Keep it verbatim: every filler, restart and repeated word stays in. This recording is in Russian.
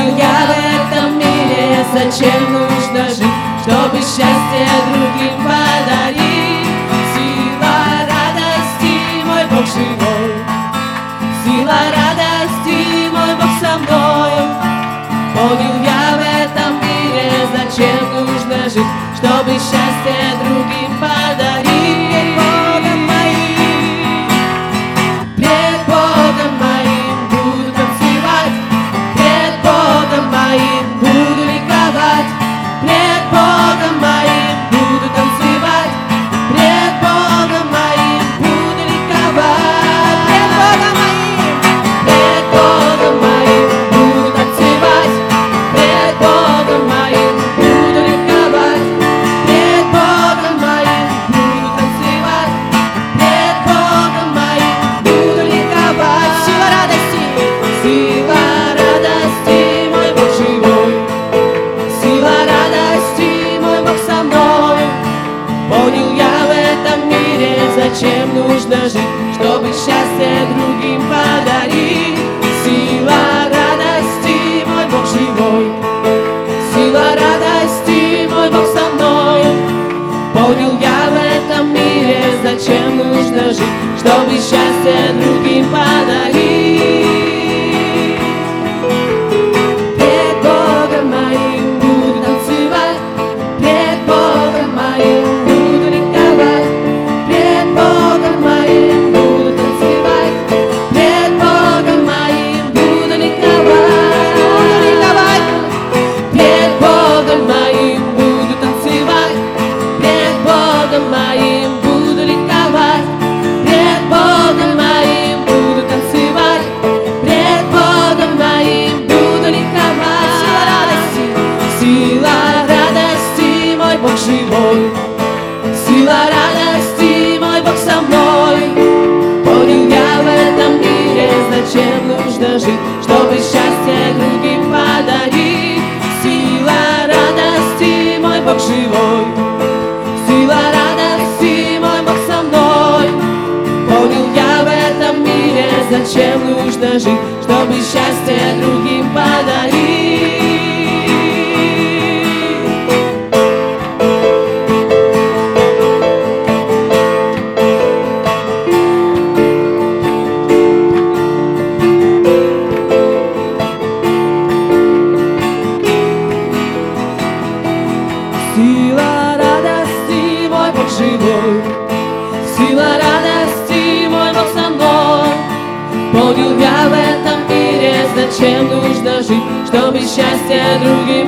Понял я в этом мире, зачем нужно жить, чтобы счастье другим подарить. Сила радости, мой Бог живой, сила радости, мой Бог со мной. Понял я в этом мире, зачем нужно жить, чтобы счастье другим подарить. Пред Богом моим буду танцевать, пред Богом моим буду ликовать, пред Богом моим буду танцевать, пред Богом моим буду ликовать, пред Богом моим, пред Богом моим буду танцевать, пред Богом моим буду ликовать, пред Богом моим буду танцевать, пред Богом моим буду ликовать. Сила радости, сила радости, мой Бог живой, сила радости, мой Бог со мной. Понял я в этом мире, зачем нужно жить, чтобы счастье другим подарить. Сила радости, мой Бог живой, сила радости, мой Бог со мной. Понял я в этом мире, зачем нужно жить, чтобы счастье другим подарить. Пред Богом моим буду танцевать, пред Богом моим буду ликовать, пред Богом моим буду танцевать, пред Богом моим буду ликовать, буду ликовать, пред Богом моим буду танцевать, пред Богом моим буду ликовать, пред Богом моим буду танцевать, пред Богом моим буду ликовать. Сила радости, сила радости, мой Бог живой, сила радости, мой Бог со мной. Понял я в этом мире, зачем нужно жить, чтобы счастье другим подарить. Сила радости, мой Бог живой, сила радости, мой Бог со мной. Понял я в этом мире, зачем нужно жить, чтобы счастье другим подарить. Сила радости, мой Бог живой, сила радости, мой Бог со мной. Понял я в этом мире, зачем нужно жить, чтобы счастье другим